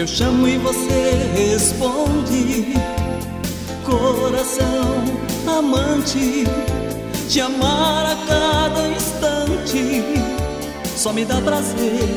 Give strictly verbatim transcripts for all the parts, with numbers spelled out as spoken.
Eu chamo e você responde. Coração amante, te amar a cada instante só me dá prazer.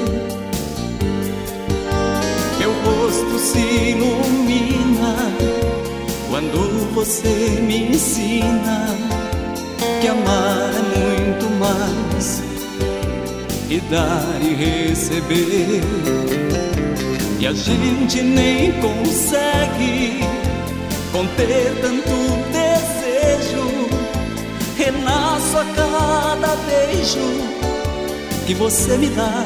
Meu rosto se ilumina quando você me ensina que amar é muito mais e dar e receber. E a gente nem consegue conter tanto desejo. Renasço a cada beijo que você me dá.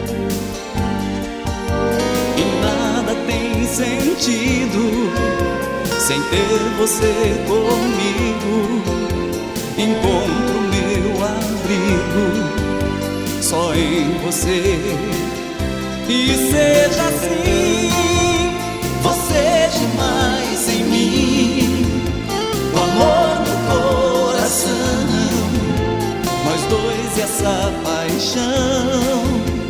E nada tem sentido sem ter você comigo. Encontro meu abrigo só em você. E seja assim, você demais em mim, o amor no coração, nós dois e essa paixão.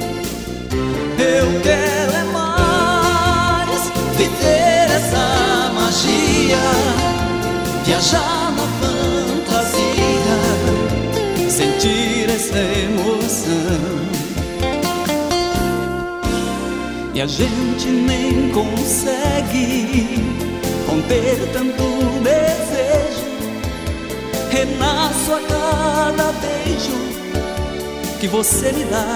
Eu quero é mais viver essa magia, viajar na fantasia, sentir essa emoção. E a gente nem consegue conter tanto desejo. Renasço a cada beijo que você me dá.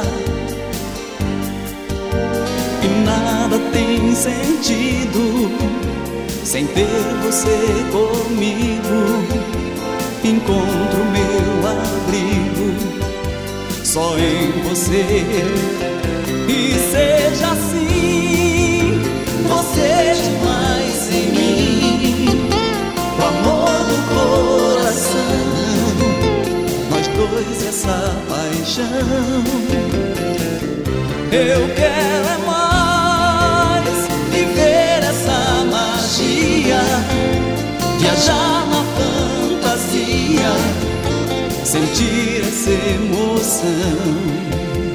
E nada tem sentido sem ter você comigo. Encontro meu abrigo só em você. E seja assim, você demais em mim, o amor do coração, nós dois essa paixão. Eu quero é mais viver essa magia, viajar na fantasia, sentir essa emoção.